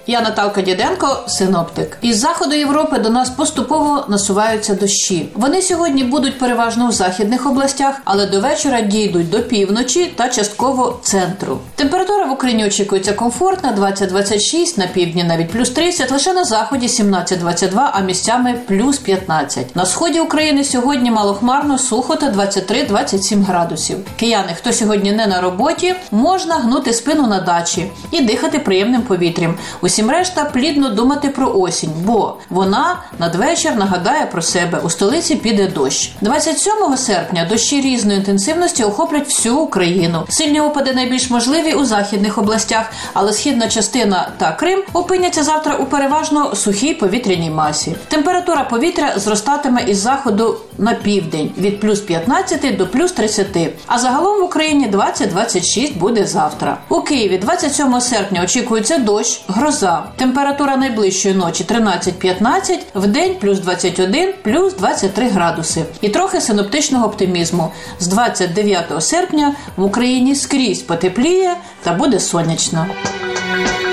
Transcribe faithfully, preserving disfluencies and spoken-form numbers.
Я Наталка Діденко, синоптик. Із заходу Європи до нас поступово насуваються дощі. Вони сьогодні будуть переважно в західних областях, але до вечора дійдуть до півночі та частково центру. Температура в Україні очікується комфортна, двадцять - двадцять шість, на півдні навіть плюс тридцять, лише на заході сімнадцять - двадцять два, а місцями плюс п'ятнадцять. На сході України сьогодні малохмарно, сухо та двадцять три - двадцять сім градусів. Кияни, хто сьогодні не на роботі, можна гнути спину на дачі і дихати приємним повітрям. Усім решта плідно думати про осінь, бо вона надвечір нагадає про себе. У столиці піде дощ. двадцять сьомого серпня дощі різної інтенсивності охоплять всю Україну. Сильні опади найбільш можливі у західних областях, але східна частина та Крим опиняться завтра у переважно сухій повітряній масі. Температура повітря зростатиме із заходу на південь від плюс п'ятнадцять до плюс тридцять, а загалом в Україні двадцять - двадцять шість буде завтра. У Києві двадцять сьомого серпня очікується дощ, гроза. Температура найближчої ночі тринадцять - п'ятнадцять, вдень плюс двадцять один, плюс двадцять три градуси. І трохи синоптичного оптимізму. З двадцять дев'ятого серпня в Україні скрізь потепліє та буде сонячно.